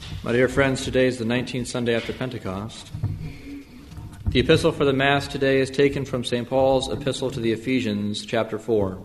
My dear friends, today is the 19th Sunday after Pentecost. The epistle for the Mass today is taken from St. Paul's epistle to the Ephesians, chapter 4.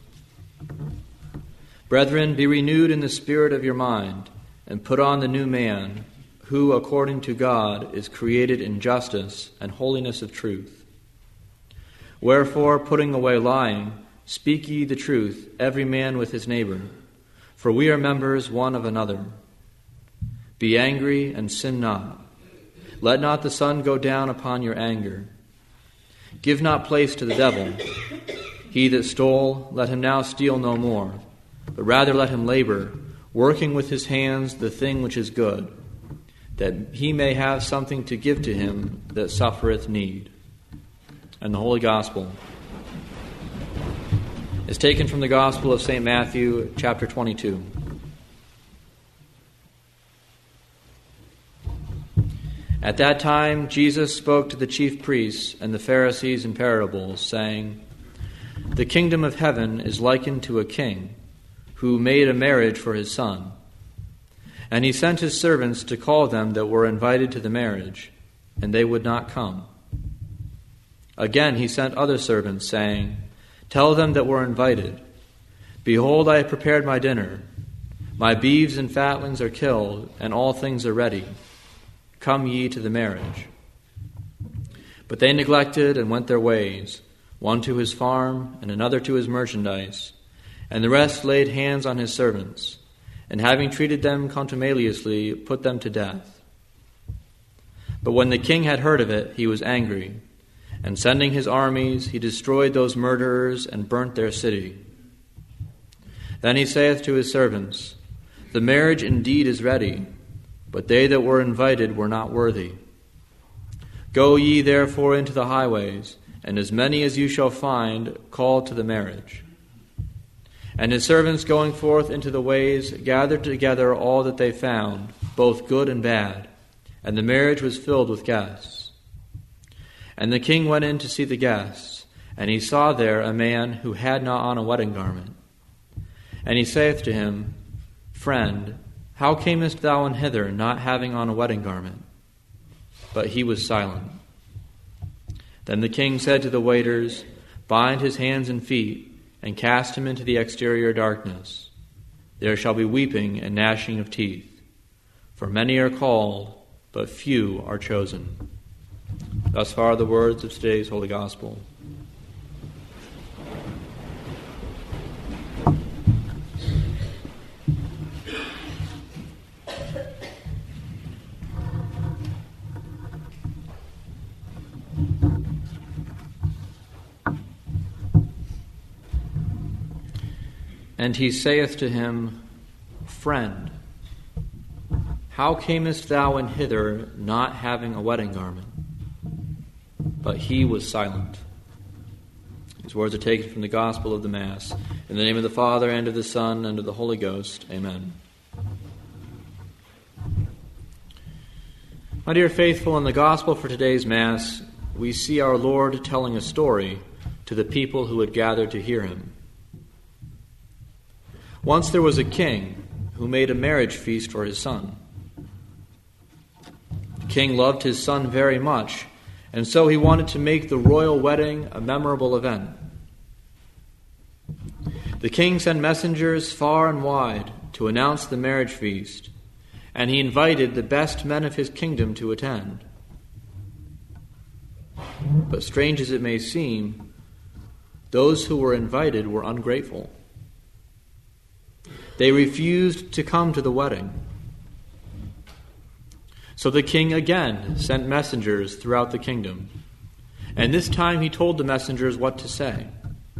Brethren, be renewed in the spirit of your mind, and put on the new man, who, according to God, is created in justice and holiness of truth. Wherefore, putting away lying, speak ye the truth, every man with his neighbor, for we are members one of another. Be angry and sin not. Let not the sun go down upon your anger. Give not place to the devil. He that stole, let him now steal no more, but rather let him labor, working with his hands the thing which is good, that he may have something to give to him that suffereth need. And the Holy Gospel is taken from the Gospel of St. Matthew, chapter 22. At that time, Jesus spoke to the chief priests and the Pharisees in parables, saying, The kingdom of heaven is likened to a king who made a marriage for his son. And he sent his servants to call them that were invited to the marriage, and they would not come. Again he sent other servants, saying, Tell them that were invited, Behold, I have prepared my dinner. My beeves and fatlings are killed, and all things are ready. Come ye to the marriage. But they neglected and went their ways, one to his farm, and another to his merchandise, and the rest laid hands on his servants, and having treated them contumeliously, put them to death. But when the king had heard of it, he was angry, and sending his armies, he destroyed those murderers and burnt their city. Then he saith to his servants, The marriage indeed is ready, but they that were invited were not worthy. Go ye therefore into the highways, and as many as you shall find, call to the marriage. And his servants going forth into the ways gathered together all that they found, both good and bad, and the marriage was filled with guests. And the king went in to see the guests, and he saw there a man who had not on a wedding garment. And he saith to him, Friend, how camest thou in hither, not having on a wedding garment? But he was silent. Then the king said to the waiters, Bind his hands and feet, and cast him into the exterior darkness. There shall be weeping and gnashing of teeth. For many are called, but few are chosen. Thus far the words of today's Holy Gospel. And he saith to him, Friend, how camest thou in hither, not having a wedding garment? But he was silent. These words are taken from the Gospel of the Mass. In the name of the Father, and of the Son, and of the Holy Ghost. Amen. My dear faithful, in the Gospel for today's Mass, we see our Lord telling a story to the people who had gathered to hear him. Once there was a king who made a marriage feast for his son. The king loved his son very much, and so he wanted to make the royal wedding a memorable event. The king sent messengers far and wide to announce the marriage feast, and he invited the best men of his kingdom to attend. But strange as it may seem, those who were invited were ungrateful. They refused to come to the wedding. So the king again sent messengers throughout the kingdom, and this time he told the messengers what to say.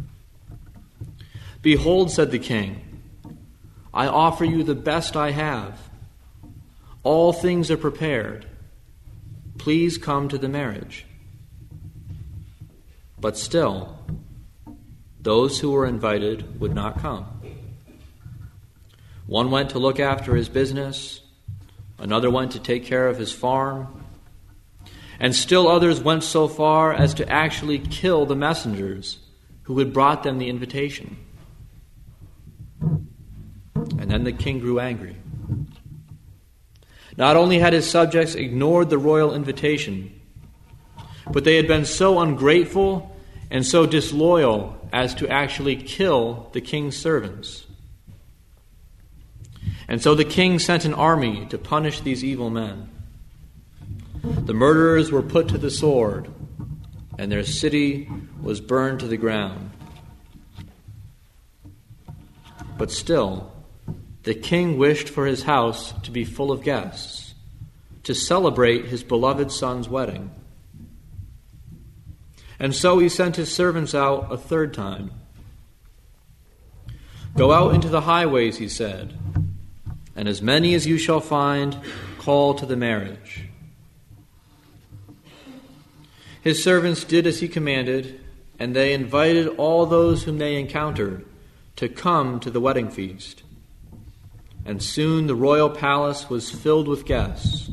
Behold, said the king, I offer you the best I have. All things are prepared. Please come to the marriage. But still, those who were invited would not come. One went to look after his business, another went to take care of his farm, and still others went so far as to actually kill the messengers who had brought them the invitation. And then the king grew angry. Not only had his subjects ignored the royal invitation, but they had been so ungrateful and so disloyal as to actually kill the king's servants. And so the king sent an army to punish these evil men. The murderers were put to the sword, and their city was burned to the ground. But still, the king wished for his house to be full of guests, to celebrate his beloved son's wedding. And so he sent his servants out a third time. "Go out into the highways," he said, "and as many as you shall find, call to the marriage." His servants did as he commanded, and they invited all those whom they encountered to come to the wedding feast. And soon the royal palace was filled with guests.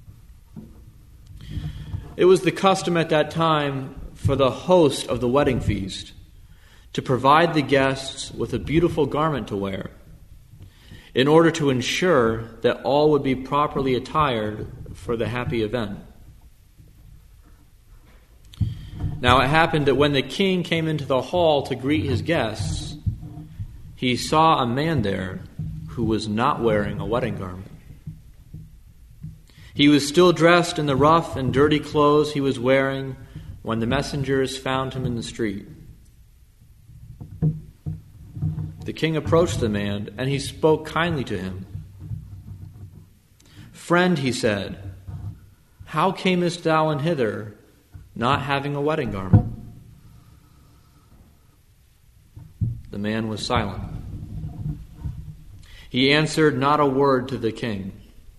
It was the custom at that time for the host of the wedding feast to provide the guests with a beautiful garment to wear, in order to ensure that all would be properly attired for the happy event. Now it happened that when the king came into the hall to greet his guests, he saw a man there who was not wearing a wedding garment. He was still dressed in the rough and dirty clothes he was wearing when the messengers found him in the street. The king approached the man, and he spoke kindly to him. "Friend," he said, "how camest thou in hither, not having a wedding garment?" The man was silent. He answered not a word to the king.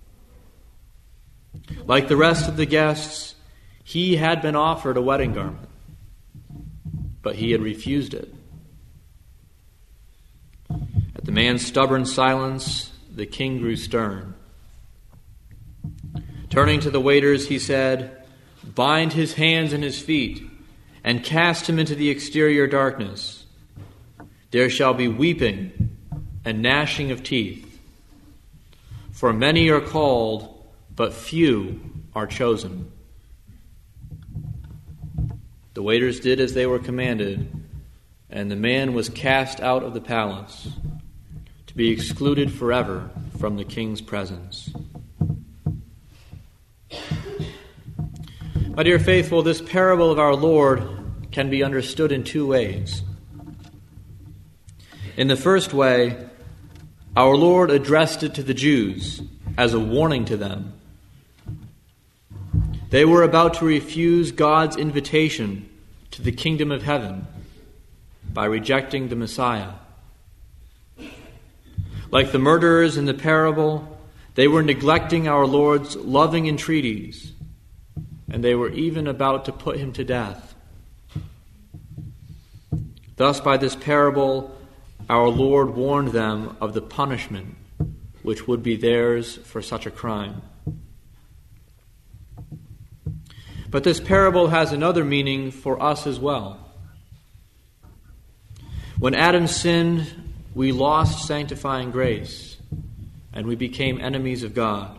Like the rest of the guests, he had been offered a wedding garment, but he had refused it. At the man's stubborn silence, the king grew stern. Turning to the waiters, he said, "Bind his hands and his feet, and cast him into the exterior darkness. There shall be weeping and gnashing of teeth. For many are called, but few are chosen." The waiters did as they were commanded, and the man was cast out of the palace, to be excluded forever from the king's presence. My dear faithful, this parable of our Lord can be understood in two ways. In the first way, our Lord addressed it to the Jews as a warning to them. They were about to refuse God's invitation to the kingdom of heaven by rejecting the Messiah. Like the murderers in the parable, they were neglecting our Lord's loving entreaties, and they were even about to put him to death. Thus, by this parable, our Lord warned them of the punishment which would be theirs for such a crime. But this parable has another meaning for us as well. When Adam sinned, we lost sanctifying grace, and we became enemies of God.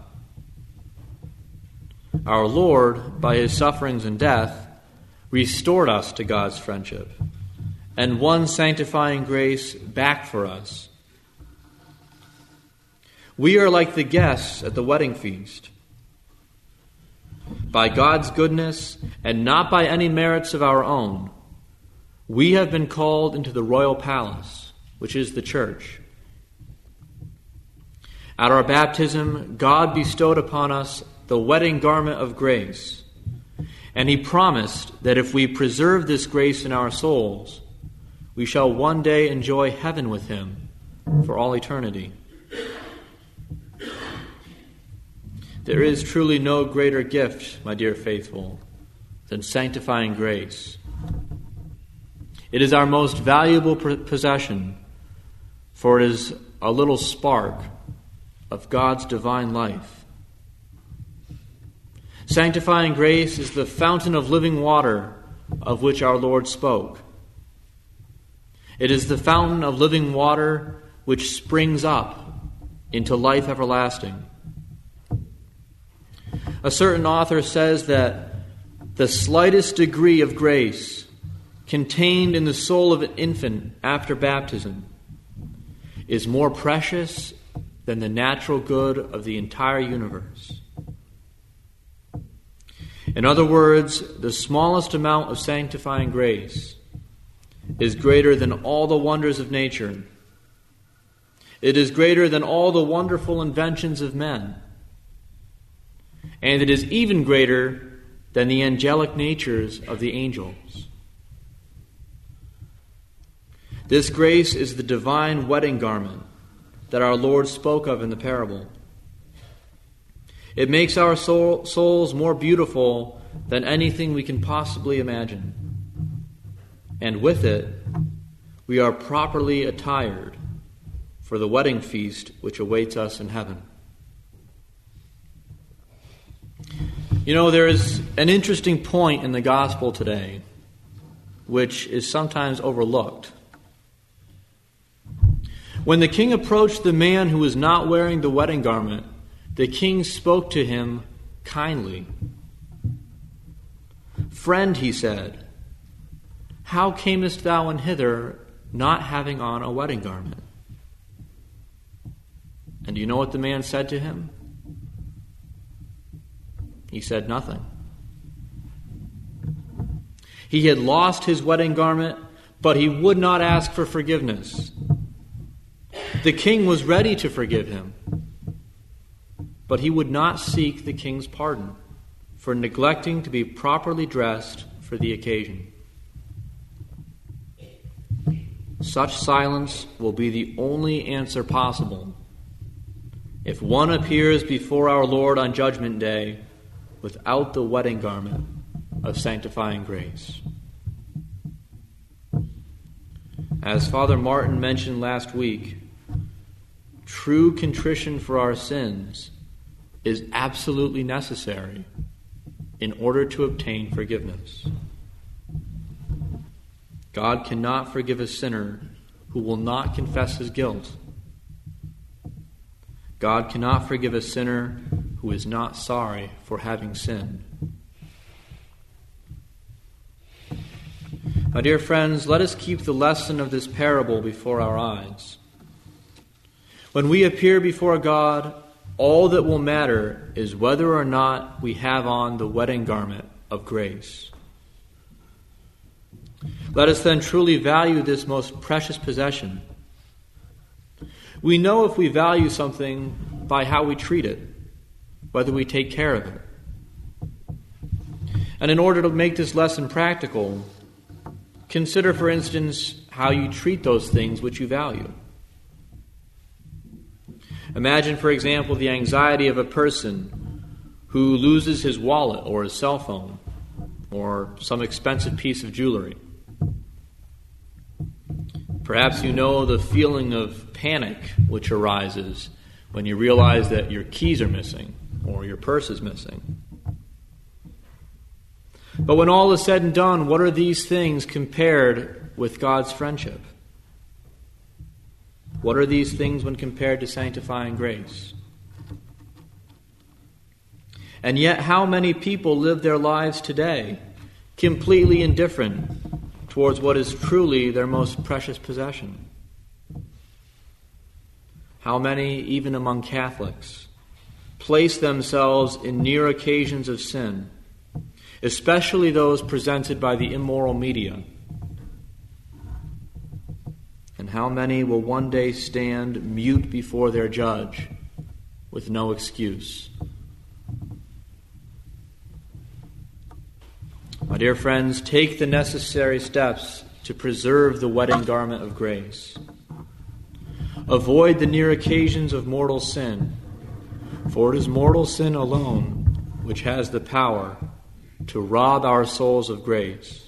Our Lord, by his sufferings and death, restored us to God's friendship and won sanctifying grace back for us. We are like the guests at the wedding feast. By God's goodness, and not by any merits of our own, we have been called into the royal palace, which is the church. At our baptism, God bestowed upon us the wedding garment of grace, and he promised that if we preserve this grace in our souls, we shall one day enjoy heaven with him for all eternity. There is truly no greater gift, my dear faithful, than sanctifying grace. It is our most valuable possession, for it is a little spark of God's divine life. Sanctifying grace is the fountain of living water of which our Lord spoke. It is the fountain of living water which springs up into life everlasting. A certain author says that the slightest degree of grace contained in the soul of an infant after baptism is more precious than the natural good of the entire universe. In other words, the smallest amount of sanctifying grace is greater than all the wonders of nature. It is greater than all the wonderful inventions of men. And it is even greater than the angelic natures of the angels. This grace is the divine wedding garment that our Lord spoke of in the parable. It makes our souls more beautiful than anything we can possibly imagine. And with it, we are properly attired for the wedding feast which awaits us in heaven. You know, there is an interesting point in the gospel today which is sometimes overlooked. When the king approached the man who was not wearing the wedding garment, the king spoke to him kindly. "Friend," he said, "how camest thou in hither not having on a wedding garment?" And do you know what the man said to him? He said nothing. He had lost his wedding garment, but he would not ask for forgiveness. The king was ready to forgive him, but he would not seek the king's pardon for neglecting to be properly dressed for the occasion. Such silence will be the only answer possible if one appears before our Lord on Judgment Day without the wedding garment of sanctifying grace. As Father Martin mentioned last week, true contrition for our sins is absolutely necessary in order to obtain forgiveness. God cannot forgive a sinner who will not confess his guilt. God cannot forgive a sinner who is not sorry for having sinned. My dear friends, let us keep the lesson of this parable before our eyes. When we appear before God, all that will matter is whether or not we have on the wedding garment of grace. Let us then truly value this most precious possession. We know if we value something by how we treat it, whether we take care of it. And in order to make this lesson practical, consider, for instance, how you treat those things which you value. Imagine, for example, the anxiety of a person who loses his wallet or his cell phone or some expensive piece of jewelry. Perhaps you know the feeling of panic which arises when you realize that your keys are missing or your purse is missing. But when all is said and done, what are these things compared with God's friendship? What are these things when compared to sanctifying grace? And yet, how many people live their lives today completely indifferent towards what is truly their most precious possession? How many, even among Catholics, place themselves in near occasions of sin, especially those presented by the immoral media? And how many will one day stand mute before their judge with no excuse? My dear friends, take the necessary steps to preserve the wedding garment of grace. Avoid the near occasions of mortal sin, for it is mortal sin alone which has the power to rob our souls of grace.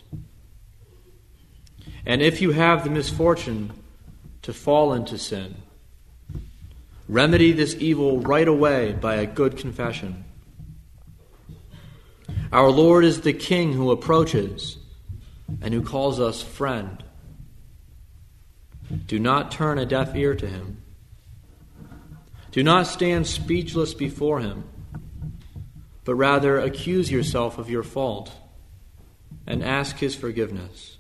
And if you have the misfortune to fall into sin, remedy this evil right away by a good confession. Our Lord is the King who approaches and who calls us friend. Do not turn a deaf ear to him. Do not stand speechless before him, but rather accuse yourself of your fault and ask his forgiveness.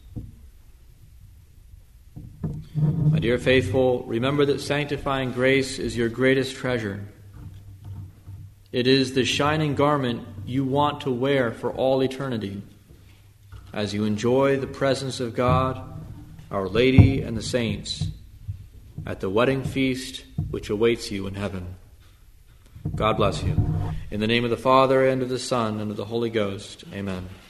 My dear faithful, remember that sanctifying grace is your greatest treasure. It is the shining garment you want to wear for all eternity as you enjoy the presence of God, Our Lady, and the saints at the wedding feast which awaits you in heaven. God bless you. In the name of the Father, and of the Son, and of the Holy Ghost. Amen.